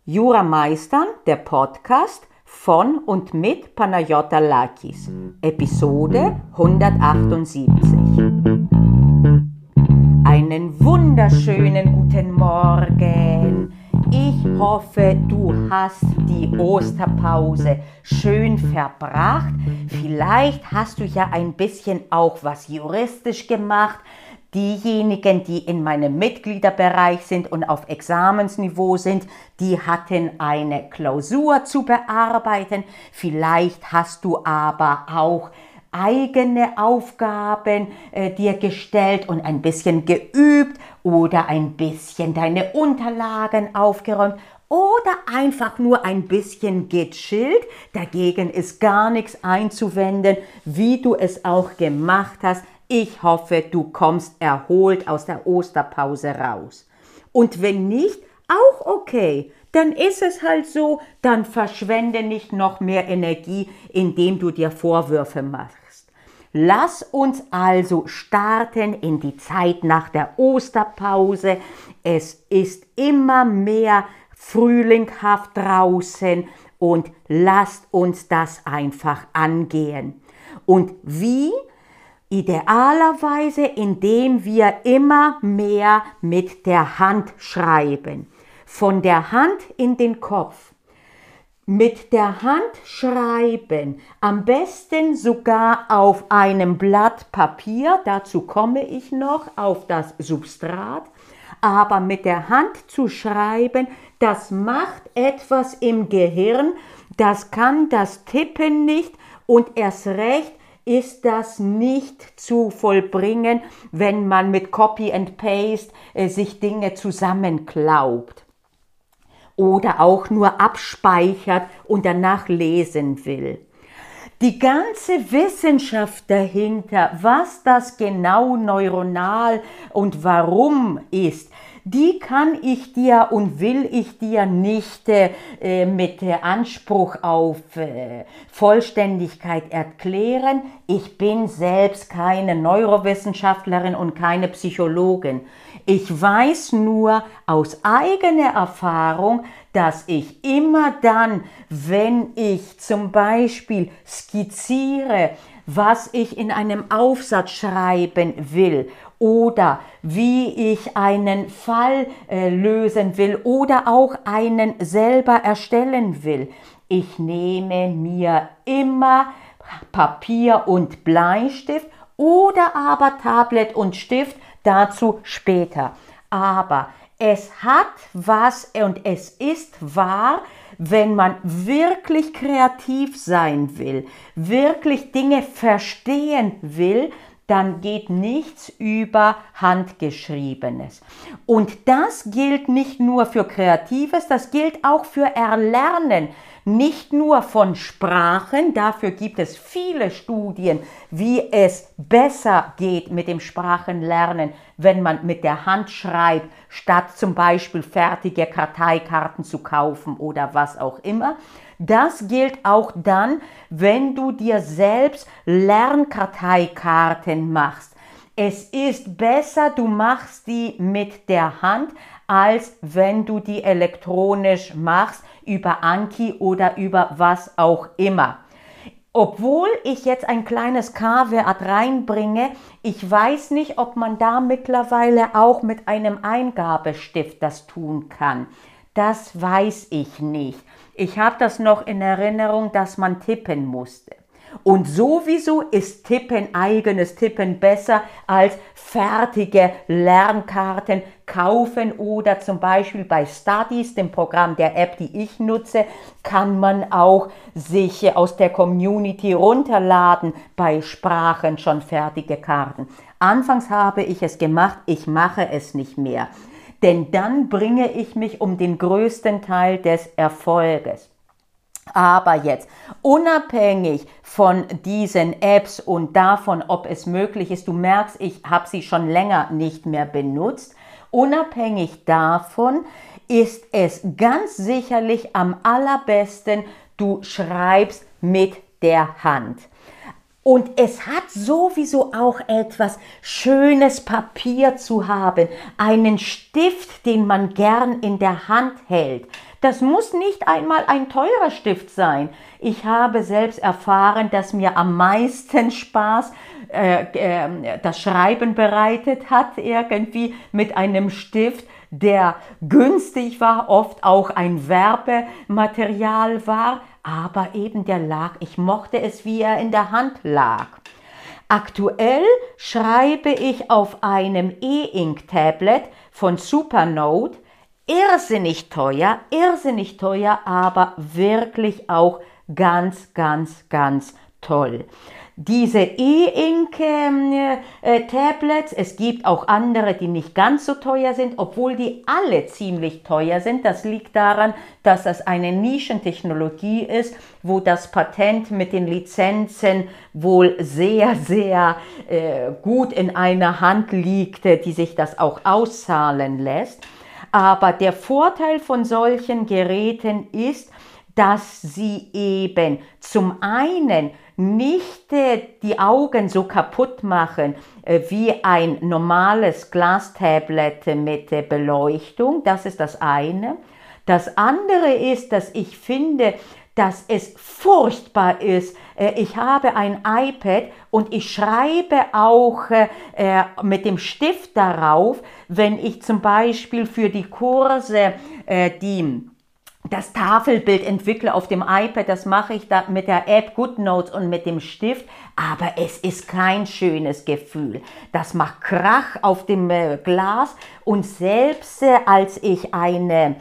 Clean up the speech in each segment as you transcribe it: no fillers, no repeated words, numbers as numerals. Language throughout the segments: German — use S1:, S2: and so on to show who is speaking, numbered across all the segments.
S1: Jura Meistern, der Podcast von und mit Panayota Lakis, Episode 178. Einen wunderschönen guten Morgen. Ich hoffe, du hast die Osterpause schön verbracht. Vielleicht hast du ja ein bisschen auch was juristisch gemacht. Diejenigen, die in meinem Mitgliederbereich sind und auf Examensniveau sind, die hatten eine Klausur zu bearbeiten. Vielleicht hast du aber auch eigene Aufgaben dir gestellt und ein bisschen geübt oder ein bisschen deine Unterlagen aufgeräumt oder einfach nur ein bisschen gechillt. Dagegen ist gar nichts einzuwenden, wie du es auch gemacht hast. Ich hoffe, du kommst erholt aus der Osterpause raus. Und wenn nicht, auch okay. Dann ist es halt so, dann verschwende nicht noch mehr Energie, indem du dir Vorwürfe machst. Lass uns also starten in die Zeit nach der Osterpause. Es ist immer mehr frühlinghaft draußen und lasst uns das einfach angehen. Und wie? Idealerweise, indem wir immer mehr mit der Hand schreiben. Von der Hand in den Kopf. Mit der Hand schreiben, am besten sogar auf einem Blatt Papier, dazu komme ich noch, auf das Substrat. Aber mit der Hand zu schreiben, das macht etwas im Gehirn, das kann das Tippen nicht und erst recht ist das nicht zu vollbringen, wenn man mit Copy and Paste sich Dinge zusammenklaubt oder auch nur abspeichert und danach lesen will. Die ganze Wissenschaft dahinter, was das genau neuronal und warum ist, die kann ich dir und will ich dir nicht mit Anspruch auf Vollständigkeit erklären. Ich bin selbst keine Neurowissenschaftlerin und keine Psychologin. Ich weiß nur aus eigener Erfahrung, dass ich immer dann, wenn ich zum Beispiel skizziere, was ich in einem Aufsatz schreiben will oder wie ich einen Fall lösen will oder auch einen selber erstellen will. Ich nehme mir immer Papier und Bleistift oder aber Tablet und Stift, dazu später. Aber es hat was und es ist wahr, wenn man wirklich kreativ sein will, wirklich Dinge verstehen will, dann geht nichts über Handgeschriebenes. Und das gilt nicht nur für Kreatives, das gilt auch für Erlernen. Nicht nur von Sprachen, dafür gibt es viele Studien, wie es besser geht mit dem Sprachenlernen, wenn man mit der Hand schreibt, statt zum Beispiel fertige Karteikarten zu kaufen oder was auch immer. Das gilt auch dann, wenn du dir selbst Lernkarteikarten machst. Es ist besser, du machst die mit der Hand, als wenn du die elektronisch machst, über Anki oder über was auch immer. Obwohl ich jetzt ein kleines Caveat reinbringe, ich weiß nicht, ob man da mittlerweile auch mit einem Eingabestift das tun kann. Das weiß ich nicht. Ich habe das noch in Erinnerung, dass man tippen musste. Und sowieso ist eigenes Tippen besser als fertige Lernkarten kaufen oder zum Beispiel bei Studies, dem Programm der App, die ich nutze, kann man auch sich aus der Community runterladen bei Sprachen schon fertige Karten. Anfangs habe ich es gemacht, ich mache es nicht mehr, denn dann bringe ich mich um den größten Teil des Erfolges. Aber jetzt, unabhängig von diesen Apps und davon, ob es möglich ist, du merkst, ich habe sie schon länger nicht mehr benutzt, unabhängig davon ist es ganz sicherlich am allerbesten, du schreibst mit der Hand. Und es hat sowieso auch etwas schönes Papier zu haben, einen Stift, den man gern in der Hand hält. Das muss nicht einmal ein teurer Stift sein. Ich habe selbst erfahren, dass mir am meisten Spaß das Schreiben bereitet hat, irgendwie mit einem Stift, der günstig war, oft auch ein Werbematerial war, aber eben der lag. Ich mochte es, wie er in der Hand lag. Aktuell schreibe ich auf einem E-Ink-Tablet von Supernote. Irrsinnig teuer, aber wirklich auch ganz, ganz, ganz toll. Diese E-Ink-Tablets, es gibt auch andere, die nicht ganz so teuer sind, obwohl die alle ziemlich teuer sind. Das liegt daran, dass das eine Nischentechnologie ist, wo das Patent mit den Lizenzen wohl sehr, sehr gut in einer Hand liegt, die sich das auch auszahlen lässt. Aber der Vorteil von solchen Geräten ist, dass sie eben zum einen nicht die Augen so kaputt machen wie ein normales Glastablet mit Beleuchtung. Das ist das eine. Das andere ist, dass ich finde, dass es furchtbar ist. Ich habe ein iPad und ich schreibe auch mit dem Stift darauf, wenn ich zum Beispiel für die Kurse das Tafelbild entwickle auf dem iPad, das mache ich da mit der App GoodNotes und mit dem Stift, aber es ist kein schönes Gefühl. Das macht Krach auf dem Glas und selbst als ich eine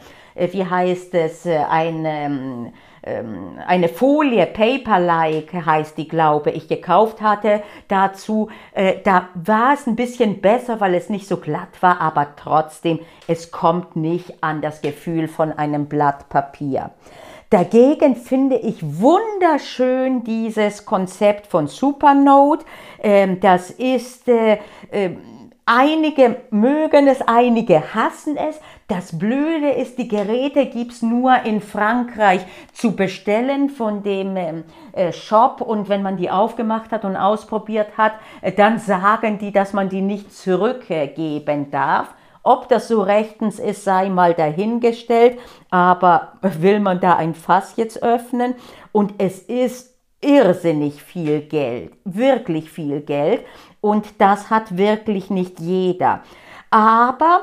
S1: Folie, Paper-like heißt die, glaube ich, gekauft hatte dazu, da war es ein bisschen besser, weil es nicht so glatt war, aber trotzdem, es kommt nicht an das Gefühl von einem Blatt Papier. Dagegen finde ich wunderschön dieses Konzept von Supernote. Das ist einige mögen es, einige hassen es. Das Blöde ist, die Geräte gibt es nur in Frankreich zu bestellen von dem Shop, und wenn man die aufgemacht hat und ausprobiert hat, dann sagen die, dass man die nicht zurückgeben darf. Ob das so rechtens ist, sei mal dahingestellt, aber will man da ein Fass jetzt öffnen? Und es ist irrsinnig viel Geld, wirklich viel Geld, und das hat wirklich nicht jeder. Aber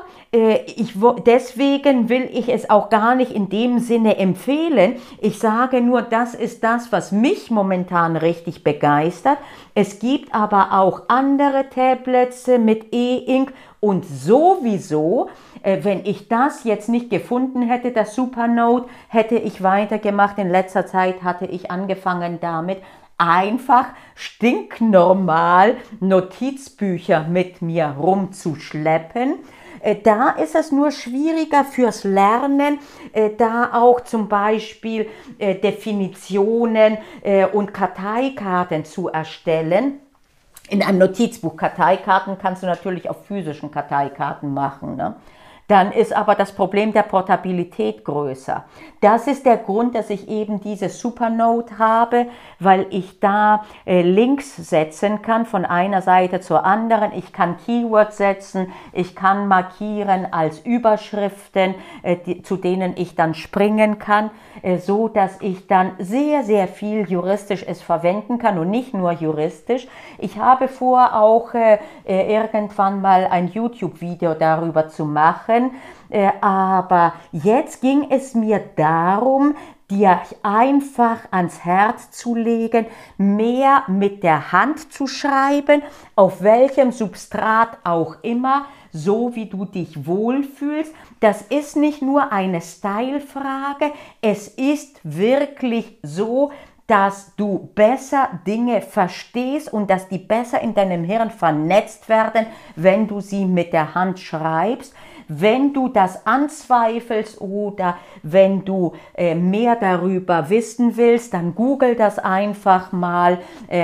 S1: deswegen will ich es auch gar nicht in dem Sinne empfehlen. Ich sage nur, das ist das, was mich momentan richtig begeistert. Es gibt aber auch andere Tablets mit E-Ink und sowieso, wenn ich das jetzt nicht gefunden hätte, das Supernote, hätte ich weitergemacht. In letzter Zeit hatte ich angefangen damit, einfach stinknormal Notizbücher mit mir rumzuschleppen. Da ist es nur schwieriger fürs Lernen, da auch zum Beispiel Definitionen und Karteikarten zu erstellen. In einem Notizbuch Karteikarten kannst du natürlich auf physischen Karteikarten machen, ne? Dann ist aber das Problem der Portabilität größer. Das ist der Grund, dass ich eben diese Supernote habe, weil ich da Links setzen kann von einer Seite zur anderen. Ich kann Keywords setzen, ich kann markieren als Überschriften, zu denen ich dann springen kann, so dass ich dann sehr, sehr viel juristisch es verwenden kann und nicht nur juristisch. Ich habe vor, auch irgendwann mal ein YouTube-Video darüber zu machen. Aber jetzt ging es mir darum, dir einfach ans Herz zu legen, mehr mit der Hand zu schreiben, auf welchem Substrat auch immer, so wie du dich wohlfühlst. Das ist nicht nur eine Stylefrage, es ist wirklich so, dass du besser Dinge verstehst und dass die besser in deinem Hirn vernetzt werden, wenn du sie mit der Hand schreibst. Wenn du das anzweifelst oder wenn du mehr darüber wissen willst, dann google das einfach mal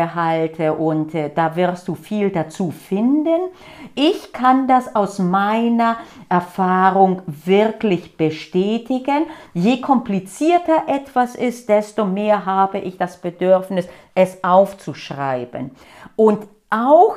S1: und da wirst du viel dazu finden. Ich kann das aus meiner Erfahrung wirklich bestätigen. Je komplizierter etwas ist, desto mehr habe ich das Bedürfnis, es aufzuschreiben. Und auch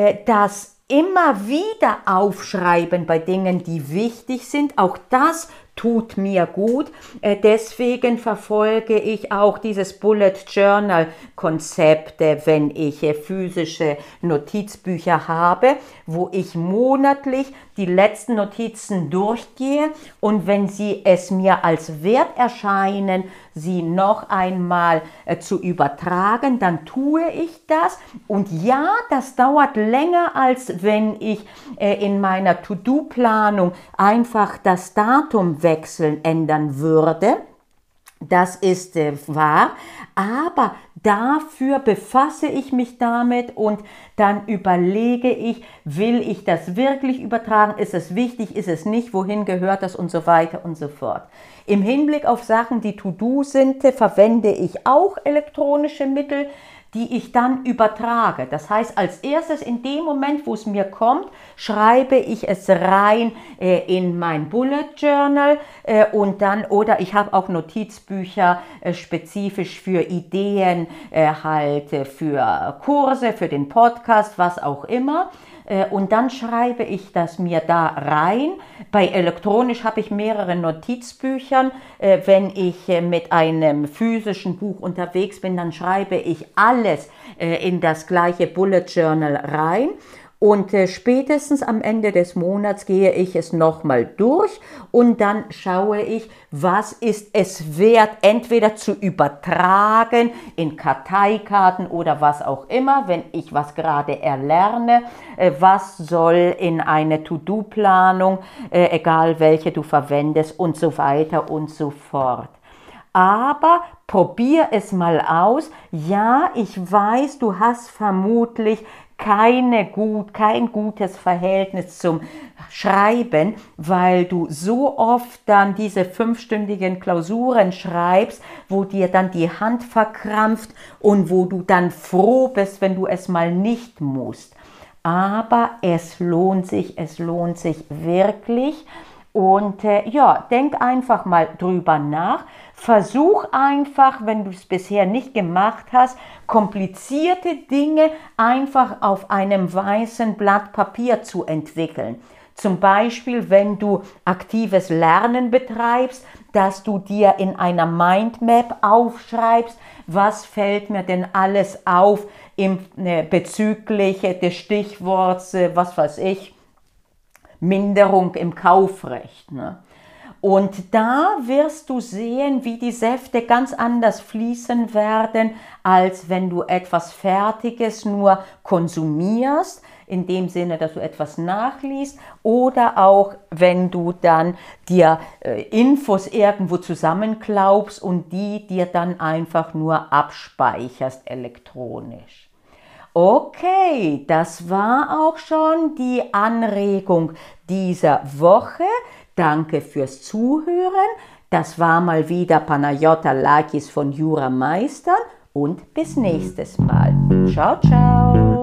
S1: das immer wieder aufschreiben bei Dingen, die wichtig sind, auch das tut mir gut. Deswegen verfolge ich auch dieses Bullet Journal Konzept, wenn ich physische Notizbücher habe, wo ich monatlich die letzten Notizen durchgehe und wenn sie es mir als wert erscheinen, sie noch einmal zu übertragen, dann tue ich das. Und ja, das dauert länger, als wenn ich in meiner To-Do-Planung einfach das Datum wechseln, ändern würde. Das ist wahr, aber dafür befasse ich mich damit und dann überlege ich, will ich das wirklich übertragen, ist es wichtig, ist es nicht, wohin gehört das und so weiter und so fort. Im Hinblick auf Sachen, die To-Do sind, verwende ich auch elektronische Mittel, die ich dann übertrage. Das heißt, als erstes in dem Moment, wo es mir kommt, schreibe ich es rein in mein Bullet Journal und dann, oder ich habe auch Notizbücher spezifisch für Ideen, für Kurse, für den Podcast, was auch immer. Und dann schreibe ich das mir da rein. Bei elektronisch habe ich mehrere Notizbüchern. Wenn ich mit einem physischen Buch unterwegs bin, dann schreibe ich alles in das gleiche Bullet Journal rein. Und spätestens am Ende des Monats gehe ich es nochmal durch und dann schaue ich, was ist es wert, entweder zu übertragen in Karteikarten oder was auch immer, wenn ich was gerade erlerne, was soll in eine To-Do-Planung, egal welche du verwendest und so weiter und so fort. Aber probier es mal aus. Ja, ich weiß, du hast vermutlich kein gutes Verhältnis zum Schreiben, weil du so oft dann diese 5-stündigen Klausuren schreibst, wo dir dann die Hand verkrampft und wo du dann froh bist, wenn du es mal nicht musst. Aber es lohnt sich wirklich. Und denk einfach mal drüber nach. Versuch einfach, wenn du es bisher nicht gemacht hast, komplizierte Dinge einfach auf einem weißen Blatt Papier zu entwickeln. Zum Beispiel, wenn du aktives Lernen betreibst, dass du dir in einer Mindmap aufschreibst, was fällt mir denn alles auf bezüglich des Stichworts, was weiß ich, Minderung im Kaufrecht. Ne? Und da wirst du sehen, wie die Säfte ganz anders fließen werden, als wenn du etwas Fertiges nur konsumierst, in dem Sinne, dass du etwas nachliest, oder auch wenn du dann dir Infos irgendwo zusammenklaubst und die dir dann einfach nur abspeicherst elektronisch. Okay, das war auch schon die Anregung dieser Woche. Danke fürs Zuhören. Das war mal wieder Panayotta-Lakis von Jura Meistern und bis nächstes Mal. Ciao, ciao.